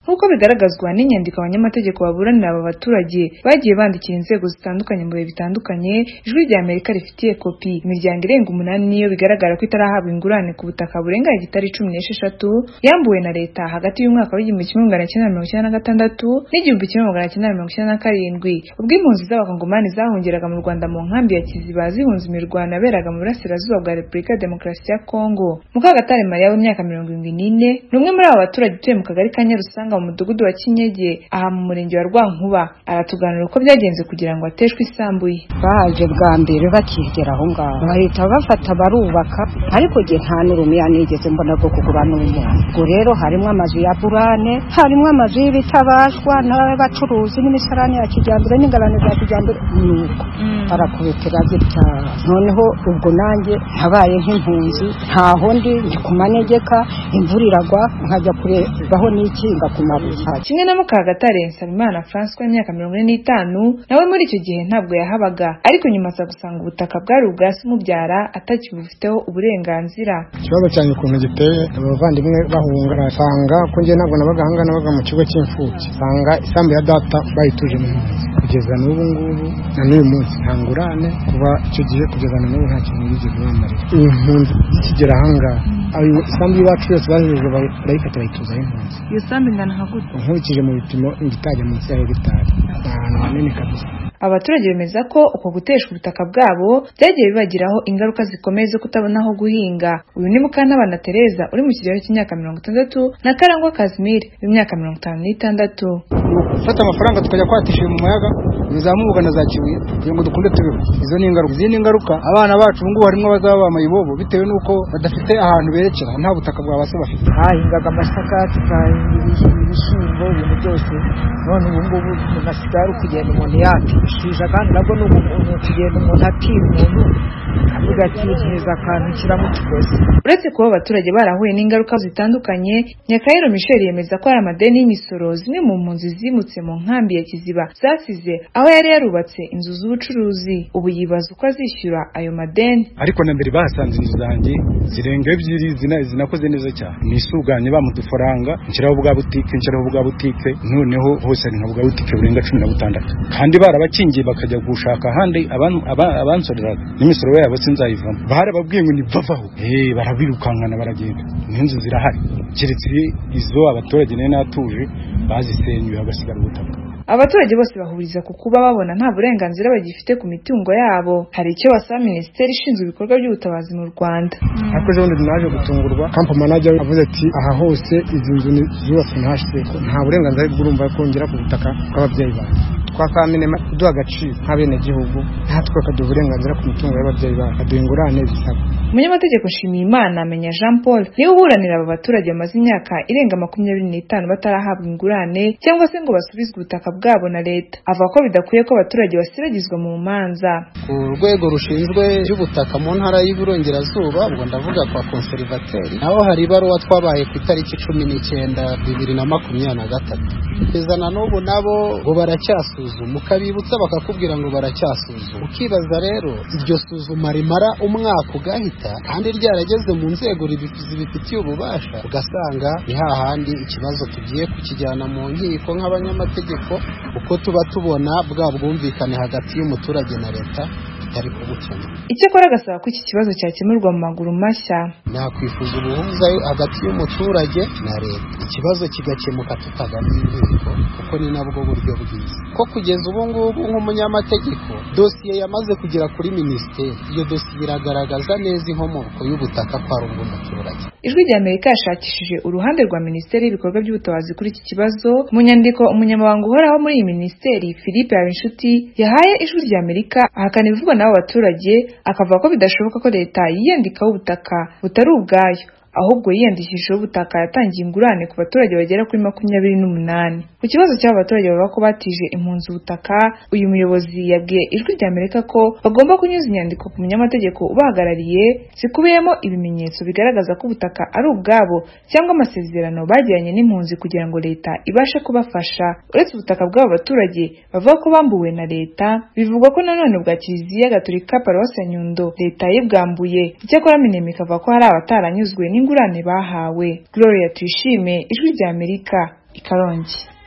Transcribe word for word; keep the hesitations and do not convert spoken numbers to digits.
nk'uko bigaragazwa n'inyandiko abanyamategeko baburanira aba baturage bagiye bandikira inzego zitandukanye mu bihe bitandukanye. Ijwi rya Amerika rifitiye kopi imiryango irenga umunani niyo bigaragara ko itarahabwa ingurane ku butaka burenga hegitari cumi n'esheshatu yambuwe na leta hagati y'umwaka w'igihumbi kimwe magana cyenda mirongo icyenda na gatandatu n'igihumbi kimwe magana cyenda mirongo icyenda na karindwi ubwo impunzi z'abakongomani zahungeraga mu Rwanda mu nkambi ya Kiziba zihunze imirwano yaberaga mu burasirazuba bwa Repubulika ya Demokarasi ya Kongo. Mukagatare Maria w'imyaka mirongo irindwi n'ine ni umwe muri aba baturage utuye mu kagari ka Nyarusanga mu mudugudu wa Kinyege aha mu murenge wa Rwankuba. Aratuganira uko byagenze kugira ngo ateshwe isambu ye. Baje bwa mbere bakigera aho ngaho bahita bafata barubaka, ariko je nta n'urumiya nigeze mbona bwo kugura n'umuntu. Ngo rero harimo amazu ya burane, harimo amazu y'ibitabashwa n'abacuruzi n'imisarani ya kijyambere n'ingarane za kijyambere, nuko barakubetera gitya. Noneho ubwo nanjye habaye nk'impunzi, ntaho ndi ndi ku manegeka, imvura iragwa nkajya kurebaho n'ikinga ku mabuye. Kimwe na Mukagatare Nsabimana François imyaka mirongo ine n'itanu nawe muri icyo gihe ntabwo yahabaga, ariko nyuma aza gusanga ubutaka bwari ubwa se umubyara atakibufiteho uburenganzira. Ikibazo cyane ukuntu giteye, abavandimwe bahunga asanga ko ngiye ntabwo nabaga hanga nabaga mu kigo cy'imfubyi, sanga isambu ya data bayituje mu mpunzi kugeza n'ubu ngubu na n'uyu munsi nta ngurane kuba icyo gihe kugeza na n'ubu nta kintu yigeze bamarira. Iyi mpunzi ikigera ahangaha ayo isambu y'iwacu yose bahejeje barayifata bayituzaho impunzi. Iyo sambu ingana nka gute? Nkurikije mu bipimo igitajya munsi ya hegitari, ahantu hanini kabisa. Abaturage bemeza ko uko guteshwa ubutaka bwabo byagiye bibagiraho ingaruka zikomeye zo kutabona aho guhinga. Uyu ni Mukantabana Tereza uri mu kigero cy'imyaka mirongo itandatu na Karangwa Casimir w'imyaka mirongo itanu n'itandatu. Fata amafaranga tukajya kwatisha mu mayaga nizamubuga na za Kibuye kugira ngo dukunde tubeho. Izo ni ingaruka. Izindi ingaruka abana bacu ngo harimo bazaba bamayibobo bitewe nuko badafite ahantu berekera, nta butaka bwa base bafite. Hahingaga amasaka, tukahinga ibishyimbo, ibintu byose. None ubu ngubu nasigara kugenda umuntu yati shija kandi nabwo n'ubu kugenda umuntu atira umuntu avuga ati neza akantu kiramutugose. Uretse kuba abaturage barahuye n'ingaruka zitandukanye, Nyakayiro Michel yemeza ko ari amadeni y'imisoro zimwe mu mpunzi zimutse mu nkambi ya Kiziba zasize aho yari yarubatse inzu z'ubucuruzi. Ubu yibaza uko azishyura ayo madeni. Ariko na mbere bahasanze inzu zanjye zirenga ebyiri zinakoze neza cyane, nisuganye bamudufaranga nshiraho bwa butike nshiraho bwa butike noneho hose ari nka bwa butike burenga cumi na butandatu, kandi barabakingiye bakajya gushaka ahandi abansoreraga n'imisoro yabo sinzayivamo. Barababwiye ngo nibavaho, eh barabirukankana baragenda. N'inzu zirahari keretse izo abaturage nene natuje bazisenyuye agasigara ubutaka. Abaturage bose bahuriza ku kuba babona nta burenganzira bagifite ku mitungo yabo. Hari icyo basaba Minisiteri ishinzwe ibikorwa by'ubutabazi mu Rwanda. Ariko je undi naje gutungurwa, camp manager avuze ati aha hose izi nzu zubatswe ntashye ko nta burenganzira bw'urumva kongera ku butaka bw'ababyeyi bacu. Twakamene duha agaciro nk'abene gihugu, natwe akaduha uburenganzira ku mitungo y'ababyeyi bacu, aduha ingurane zisaba. Umunyamategeko Nshimiyimana amenya Jean Paul niwe uburanira aba baturage bamaze imyaka irenga makumyabiri n'itanu batarahabwa ingurane cyangwa se ngo basubizwe ubutaka bwabo na leta. Avuga ko bidakwiye ko abaturage basiragizwa mu manza. Ku rwego rushinzwe y'ubutaka mu ntara y'Iburengerazuba, ubwo ndavuga kwa conservateur, naho hari ibaruwa twabaye ku itariki cumi n'icyenda bibiri na makumyabiri na gatatu. Kugeza n'ubu nabo ngo baracyasuzuma, ukabibutsa bakakubwira ngo baracyasuzuma. Ukibaza rero iryo suzuma rimara umwaka ugahita kandi ryarageze mu nzego zibifitiye ububasha, ugasanga ni hahandi ikibazo tugiye kukijyana mu nkiko nk'abanyamategeko, uko tuba tubona bwa bwumvikane hagati y'umuturage na leta bitari kubukemura. Icyakora agasaba ko iki kibazo cyakemurwa mu maguru mashya. Nakwifuza ubuhuza hagati y'umuturage na leta, ikibazo kigakemuka tutaganiye inkiko, kuko ni nabwo buryo bwiza. Ko kugeza ubu ngubu nk'umunyamategeko dosiye yamaze kugera kuri minisiteri, iyo dosiye iragaragaza neza inkomoko y'ubutaka kwa rungu umuturage. Ijwi rya Amerika yashakishije uruhande rwa Minisiteri y'ibikorwa by'ubutabazi kuri iki kibazo. Mu nyandiko umunyamabanga uhoraho muri iyi minisiteri Philippe Habinshuti yahaye Ijwi rya Amerika ahakana ibivugwa n'abo baturage, akavuga ko bidashoboka ko leta yiyandikaho ubutaka butari ubwayo, ahubwo yiyandikishijeho ubutaka yatangiye ingurane ku baturage bagera kuri makumyabiri n'umunani. Ku kibazo cy'aba baturage bavuga ko batije impunzi ubutaka, uyu muyobozi yabwiye Ijwi rya Amerika ko bagomba kunyuza inyandiko ku munyamategeko ubahagarariye zikubiyemo ibimenyetso bigaragaza ko ubutaka ari ubwabo cyangwa amasezerano bagiranye n'impunzi kugira ngo leta ibashe kubafasha. Uretse ubutaka bw'aba baturage bavuga ko bambuwe na leta, bivugwa ko nanone bwa Kiliziya Gatolika Paruwasi ya Nyundo leta yibwambuye. Icyakora Minemi ikavuga ko hari abataranyuzwe n'ingurane bahawe. Gloria Tuyishime, Ijwi rya Amerika. i Karongi.